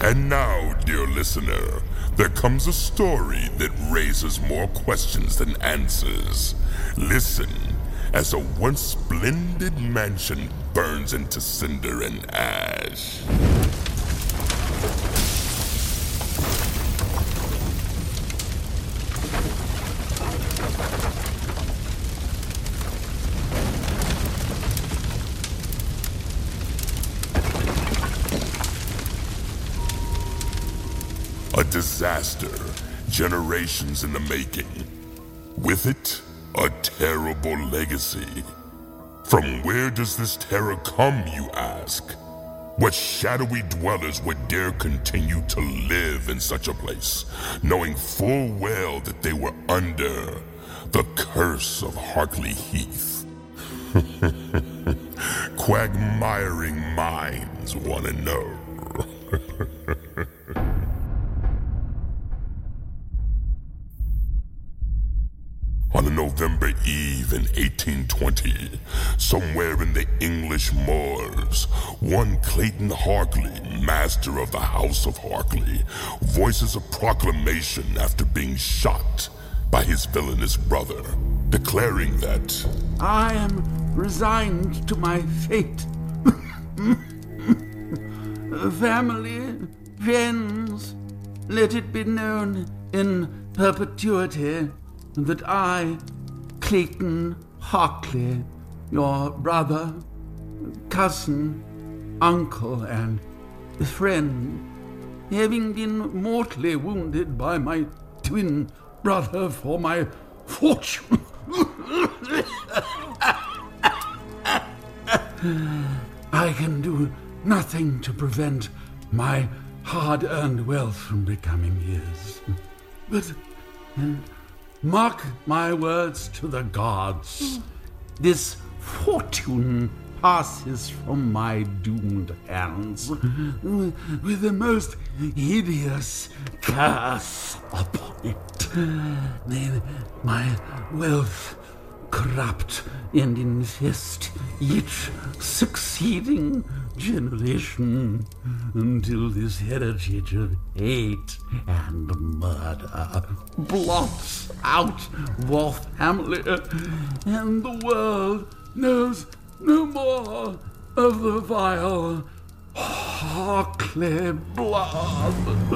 And now, dear listener, there comes a story that raises more questions than answers. Listen as a once splendid mansion burns into cinder and ash. A disaster, generations in the making. With it, a terrible legacy. From where does this terror come, you ask? What shadowy dwellers would dare continue to live in such a place, knowing full well that they were under the curse of Harkley Heath? Quagmiring minds want to know. On a November Eve in 1820, somewhere in the English moors, one Clayton Harkley, master of the House of Harkley, voices a proclamation after being shot by his villainous brother, declaring that, "I am resigned to my fate. Family, friends, let it be known in perpetuity that I, Clayton Harkley, your brother, cousin, uncle, and friend, having been mortally wounded by my twin brother for my fortune, I can do nothing to prevent my hard-earned wealth from becoming his. But mark my words to the gods. This fortune passes from my doomed hands with the most hideous curse upon it. May my wealth corrupt and infest each succeeding generation until this heritage of hate and murder blots out your family, and the world knows no more of the vile Harkley blood.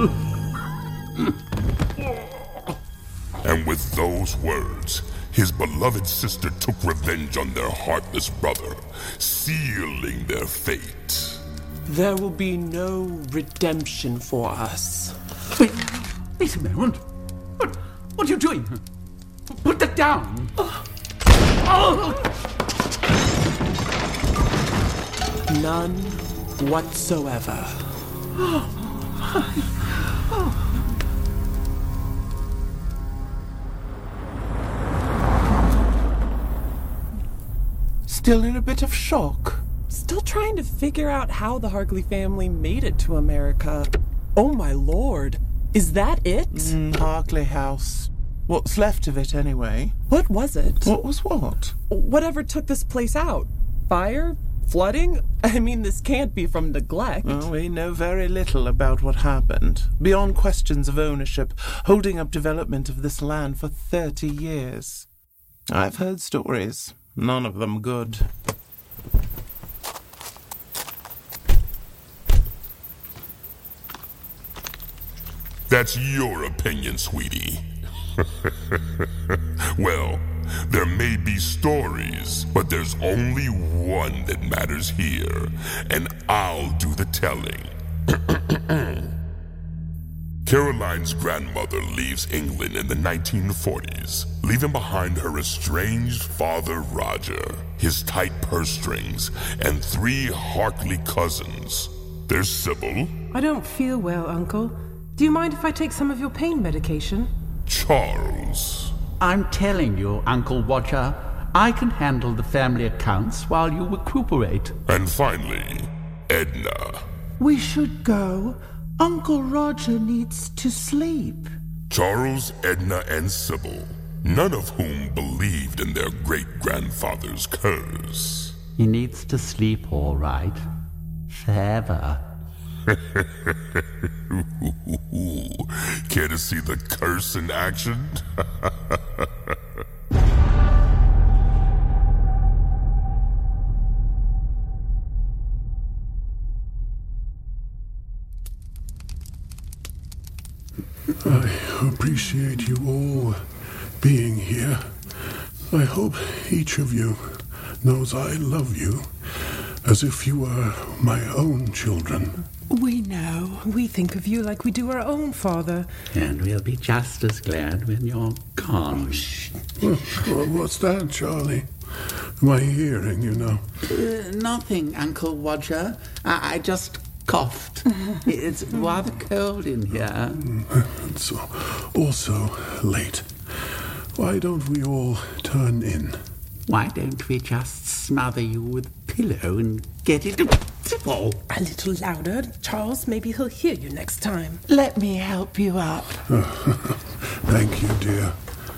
And with those words, his beloved sister took revenge on their heartless brother, sealing their fate. There will be no redemption for us. Wait a moment. What are you doing? Put that down. None whatsoever. Still in a bit of shock. Still trying to figure out how the Harkley family made it to America. Oh my lord, is that it? Harkley House. What's left of it, anyway? What was it? What was what? Whatever took this place out. Fire? Flooding? I mean, this can't be from neglect. Well, we know very little about what happened, beyond questions of ownership, holding up development of this land for 30 years. I've heard stories. None of them good. That's your opinion, sweetie. Well, there may be stories, but there's only one that matters here, and I'll do the telling. Caroline's grandmother leaves England in the 1940s, leaving behind her estranged father Roger, his tight purse strings, and 3 Harkley cousins. There's Sybil. I don't feel well, Uncle. Do you mind if I take some of your pain medication? Charles. I'm telling you, Uncle Watcher, I can handle the family accounts while you recuperate. And finally, Edna. We should go. Uncle Roger needs to sleep. Charles, Edna, and Sybil, none of whom believed in their great-grandfather's curse. He needs to sleep, all right. Forever. Care to see the curse in action? I appreciate you all being here. I hope each of you knows I love you as if you were my own children. We know. We think of you like we do our own father. And we'll be just as glad when you're gone. What's that, Charlie? My hearing, you know. Nothing, Uncle Roger. I just coughed. It's rather cold in here. It's also late. Why don't we all turn in? Why don't we just smother you with a pillow and get it... Oh. A little louder, Charles. Maybe he'll hear you next time. Let me help you up. Thank you, dear.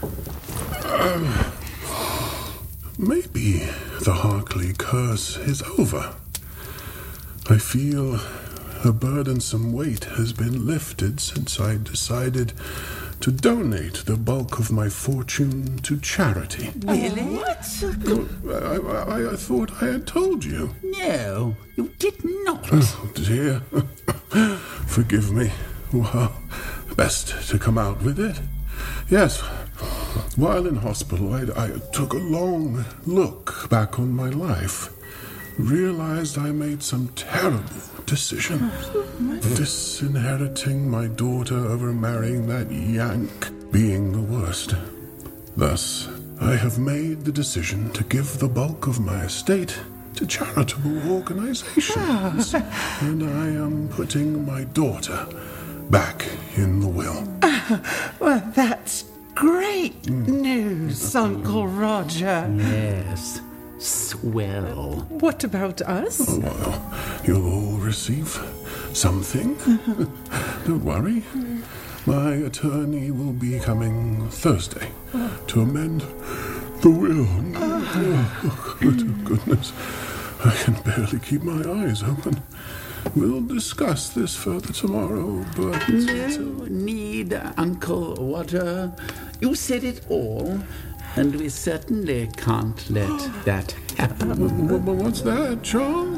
Maybe the Harkley curse is over. I feel a burdensome weight has been lifted since I decided to donate the bulk of my fortune to charity. Really? What? I thought I had told you. No, you did not. Oh, dear. Forgive me. Well, best to come out with it. Yes, while in hospital, I took a long look back on my life. Realized I made some terrible decision. Disinheriting my daughter over marrying that Yank being the worst. Thus, I have made the decision to give the bulk of my estate to charitable organizations. And I am putting my daughter back in the will. Well, that's great news, Uncle Roger. Yes, swell. What about us? Oh, well, you'll all receive something. Don't worry. My attorney will be coming Thursday to amend the will. Oh, goodness. I can barely keep my eyes open. We'll discuss this further tomorrow, but... No need, Uncle Roger. You said it all, and we certainly can't let that happen. What's that, Charles?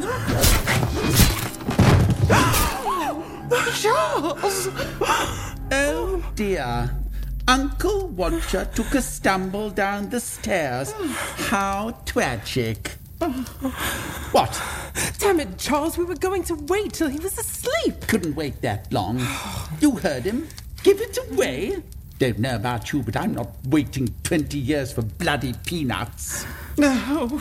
Charles! Oh, dear. Uncle Roger took a stumble down the stairs. How tragic. What? Damn it, Charles. We were going to wait till he was asleep. Couldn't wait that long. You heard him. Give it away. Don't know about you, but I'm not waiting 20 years for bloody peanuts. No.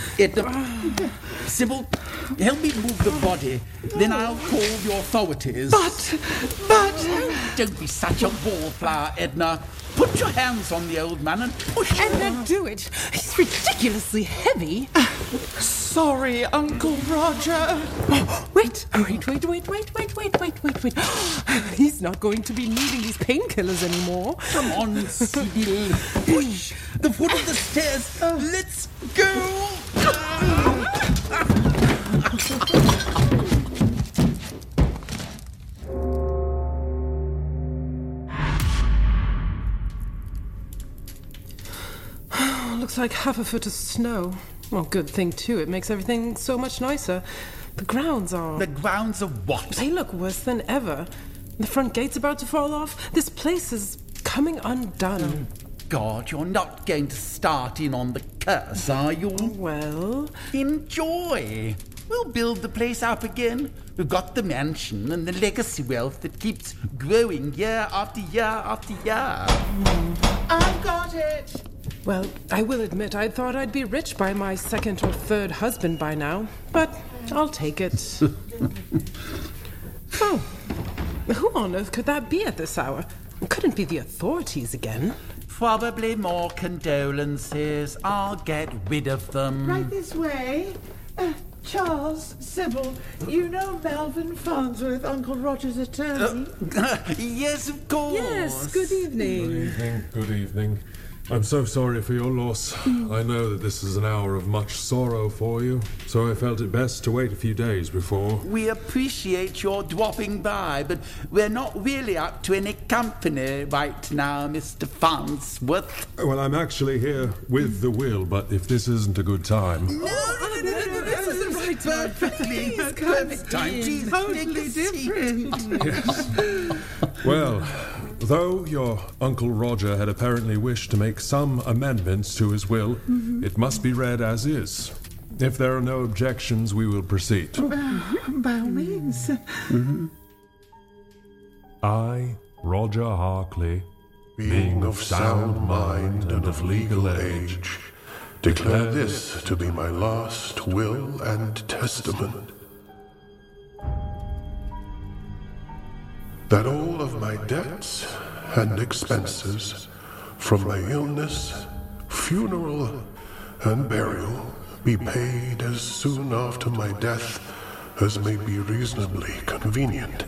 Sybil, help me move the body. Then I'll call the authorities. But... Don't be such a wallflower, Edna. Put your hands on the old man and push him. Edna, do it. He's ridiculously heavy. Sorry, Uncle Roger. Wait. He's not going to be needing these painkillers anymore. Come on, Sybil. Push the foot of the stairs. Let's go. Looks like half a foot of snow. Well, good thing, too. It makes everything so much nicer. The grounds are... The grounds of what? They look worse than ever. The front gate's about to fall off. This place is coming undone. God, you're not going to start in on the curse, are you? Well... Enjoy. We'll build the place up again. We've got the mansion and the legacy wealth that keeps growing year after year after year. I've got it. Well, I will admit I thought I'd be rich by my second or third husband by now. But I'll take it. Oh, who on earth could that be at this hour? It couldn't be the authorities again. Probably more condolences. I'll get rid of them. Right this way. Charles, Sybil, you know Melvin Farnsworth, Uncle Roger's attorney? Yes, of course. Yes, good evening. Good evening. I'm so sorry for your loss. I know that this is an hour of much sorrow for you, so I felt it best to wait a few days before. We appreciate your dropping by, but we're not really up to any company right now, Mr. Farnsworth. Well, I'm actually here with the will, but if this isn't a good time... This is the right time. Perfect time. Please, Totally different. Yes. Well, though your Uncle Roger had apparently wished to make some amendments to his will, it must be read as is. If there are no objections, we will proceed. By all means. I, Roger Harkley, Being of sound mind and of legal age, declare this to be my last will and testament. That all of my debts and expenses from my illness, funeral, and burial be paid as soon after my death as may be reasonably convenient.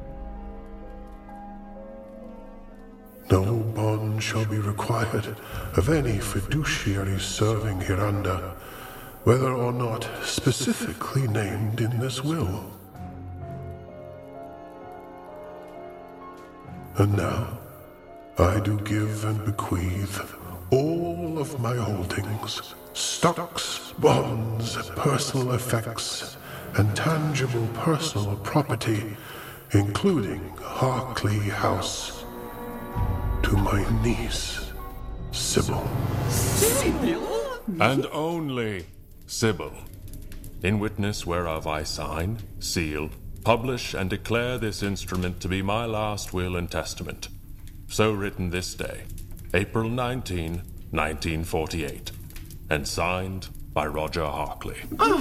No bond shall be required of any fiduciary serving hereunder, whether or not specifically named in this will. And now, I do give and bequeath all of my holdings, stocks, bonds, personal effects, and tangible personal property, including Harkley House, to my niece, Sybil. and only Sybil, in witness whereof I sign, seal, publish, and declare this instrument to be my last will and testament. So written this day, April 19, 1948, and signed by Roger Harkley.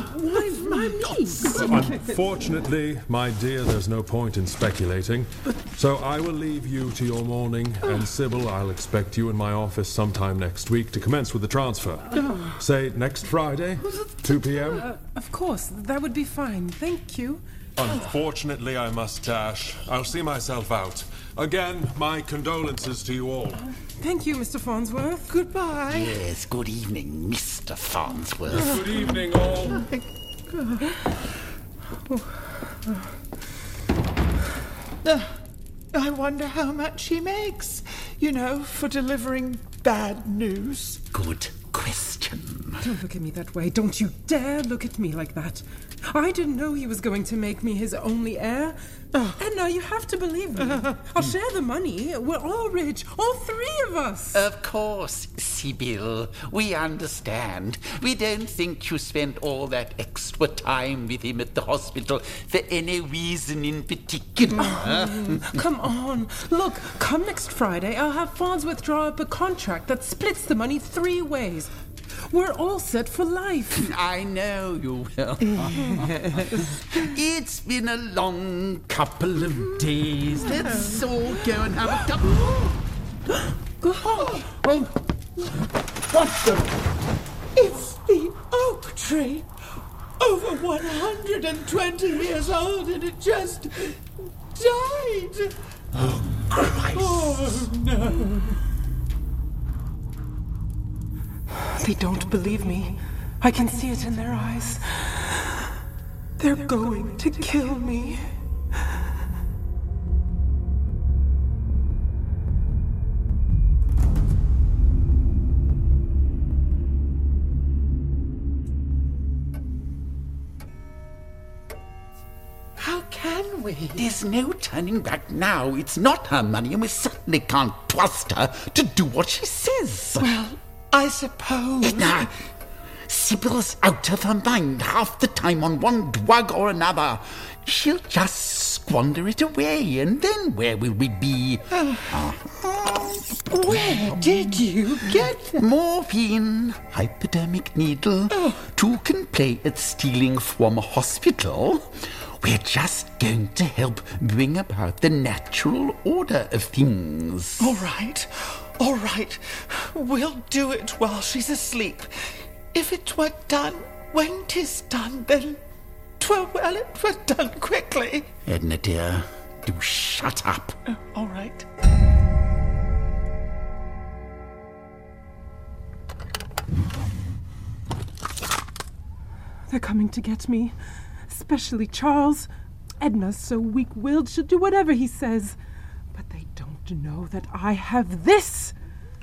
Unfortunately, my dear, there's no point in speculating. So I will leave you to your mourning, and Sybil, I'll expect you in my office sometime next week to commence with the transfer. Say next Friday, 2 p.m.? Of course, that would be fine. Thank you. Unfortunately, I must dash. I'll see myself out. Again, my condolences to you all. Thank you, Mr. Farnsworth. Goodbye. Yes, good evening, Mr. Farnsworth. Good evening, all. I wonder how much he makes, for delivering bad news. Good question. Don't look at me that way. Don't you dare look at me like that. I didn't know he was going to make me his only heir. And now you have to believe me. I'll share the money. We're all rich. All three of us. Of course, Sybil. We understand. We don't think you spent all that extra time with him at the hospital for any reason in particular. Come on. Look, come next Friday, I'll have Farnsworth draw up a contract that splits the money 3 ways. We're all set for life. I know you will. It's been a long couple of days. Let's all go and have a cup. What the? It's the oak tree. Over 120 years old, and it just died. Oh, Christ. Oh, no. They don't believe me. I can see it in their eyes. They're going to kill me. How can we? There's no turning back now. It's not her money, and we certainly can't trust her to do what she says. Well, I suppose. Now, Sybil's out of her mind half the time on one drug or another. She'll just squander it away, and then where will we be? Where did you get that? Morphine, hypodermic needle. 2 can play at stealing from a hospital. We're just going to help bring about the natural order of things. All right. We'll do it while she's asleep. If it were done when 'tis done, then it were done quickly. Edna, dear, do shut up. All right. They're coming to get me. Especially Charles. Edna's so weak-willed she'll do whatever he says. But they don't know that I have this.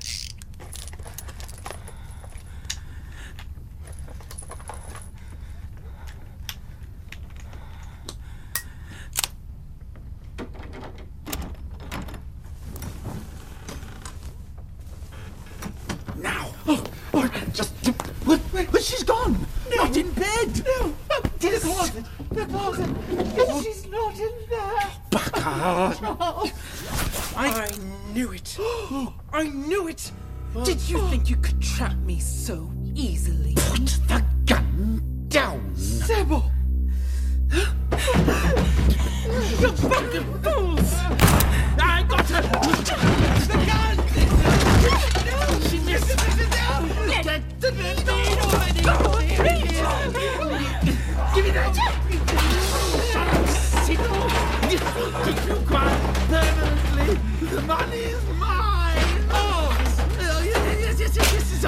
Now! But she's gone! Not in bed! No! The closet! The closet! She's not in there! Baka! I knew it. I knew it. Did you think you could trap me so easily? Put the gun down! Sybil! You fucking fools! I got her! The gun! No! She missed it! Get the needle already! Give me that! Shut up, Sybil! If you cry permanently, the money is mine! Oh! Yes.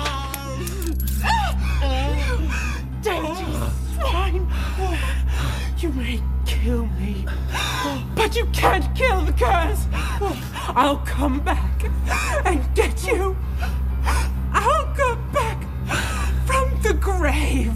Dainty swine! You may kill me, but you can't kill the curse! I'll come back and get you! I'll come back from the grave!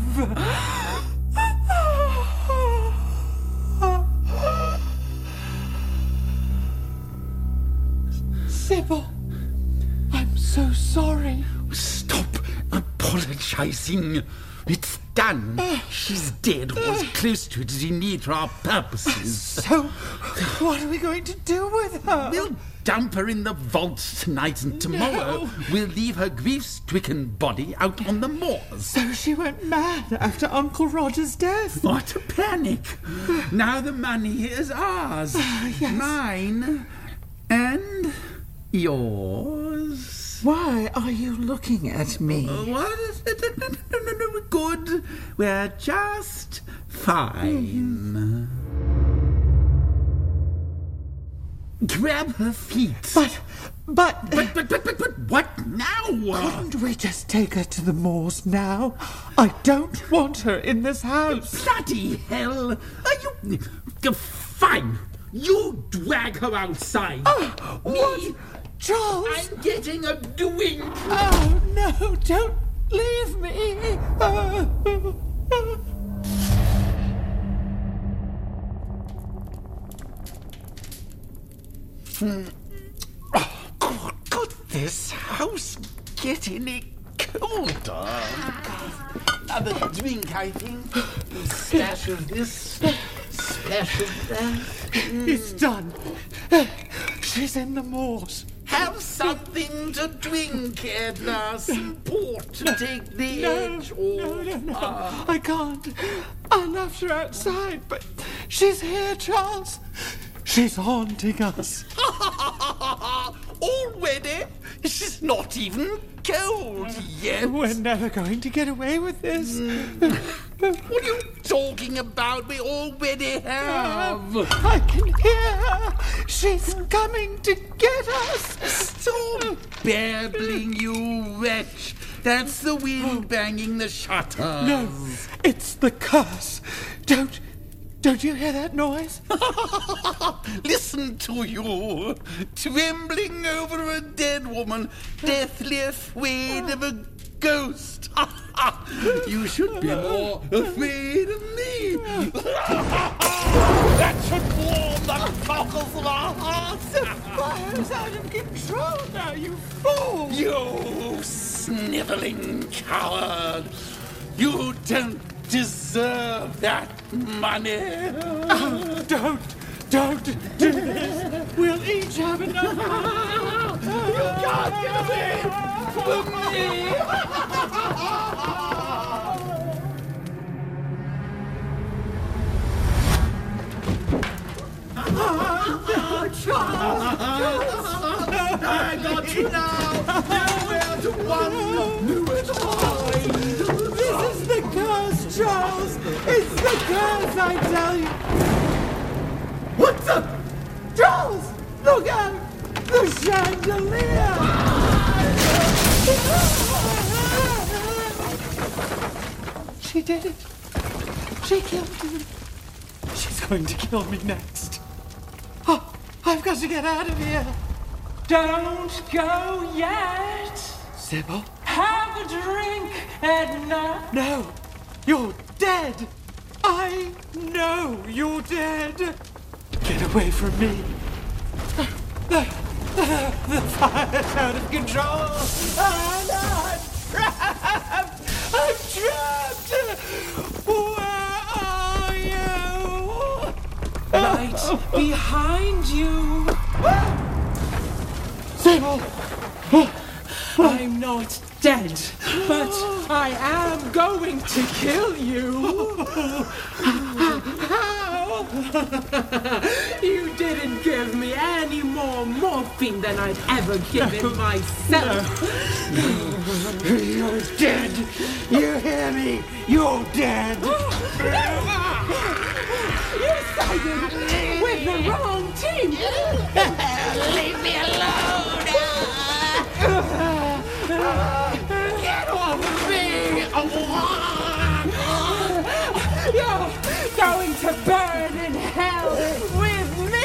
Sybil! I'm so sorry. Stop apologizing. It's done. She's dead, or as close to it as you need for our purposes. So, what are we going to do with her? We'll dump her in the vaults tonight, and tomorrow we'll leave her grief-stricken body out on the moors. So she went mad after Uncle Roger's death. What a panic! Now the money is ours. Yes. Mine and yours. Why are you looking at me? What? No, we're good. We're just fine. Grab her feet. But what now? Couldn't we just take her to the moors now? I don't want her in this house. Bloody hell! Are you... Fine. You drag her outside. What? Charles! I'm getting a drink. Oh, no, don't leave me. Could this house get any colder? Another drink, I think. Splash of this, splash of that. It's done. She's in the moors. Have something to drink, Edna. Some port to take the edge off. No. I can't. I left her outside, but she's here, Charles. She's haunting us. Already? She's not even cold yet. We're never going to get away with this. What are you talking about? We already have. I can hear her. She's coming to get us. Stop babbling, you wretch. That's the wind banging the shutters. No, it's the curse. Don't you hear that noise? Listen to you, trembling over a dead woman, deathly afraid of a ghost. You should be more afraid of me. That should warm the cockles of our hearts. The fire's out of control now, you fool! You sniveling coward. You don't deserve that money. Oh, don't do this. We'll each have enough. You can't get away from me. No, Charles! I got you now. Nowhere to run, nowhere to hide. This is the curse, Charles! It's the curse, I tell you! What the? Charles! Look out! The chandelier! She did it. She killed him. She's going to kill me next. Oh, I've got to get out of here. Don't go yet. Sybil? Have a drink, Edna. No, you're dead. I know you're dead. Get away from me. The fire's out of control. I'm trapped. I'm trapped. Where are you? Right behind you. Sybil. I'm not dead, but I am going to kill you. How? You didn't give me any more morphine than I'd ever given myself. You're dead. You hear me? You're dead. You sided with the wrong team. Leave me alone. Get off me. You're going to burn in hell with me.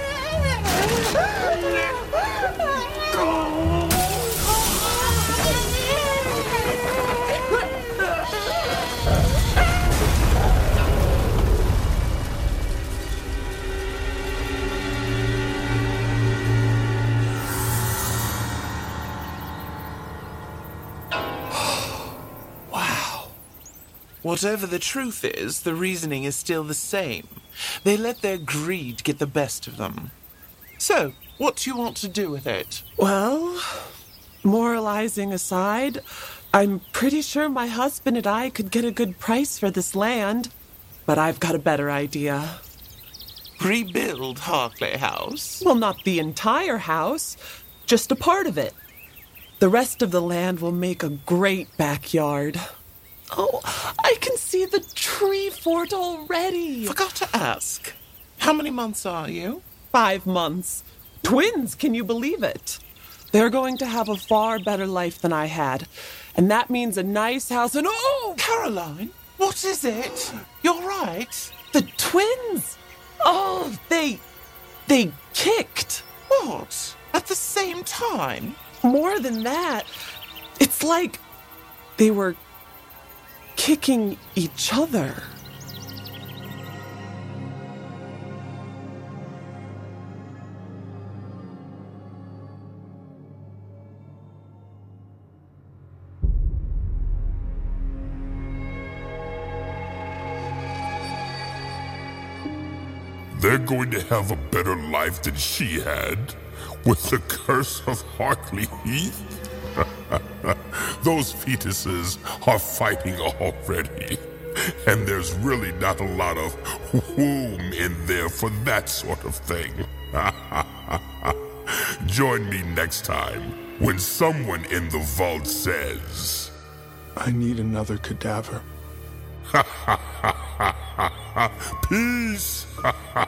Whatever the truth is, the reasoning is still the same. They let their greed get the best of them. So, what do you want to do with it? Well, moralizing aside, I'm pretty sure my husband and I could get a good price for this land. But I've got a better idea. Rebuild Harkley House? Well, not the entire house, just a part of it. The rest of the land will make a great backyard. Oh, I can see the tree fort already. Forgot to ask. How many months are you? 5 months. Twins, can you believe it? They're going to have a far better life than I had. And that means a nice house and oh! Caroline, what is it? You're right. The twins! Oh, they kicked. What? At the same time? More than that. It's like they were kicking each other. They're going to have a better life than she had with the curse of Harkley Heath. Those fetuses are fighting already, and there's really not a lot of womb in there for that sort of thing. Join me next time when someone in the vault says, I need another cadaver. Peace!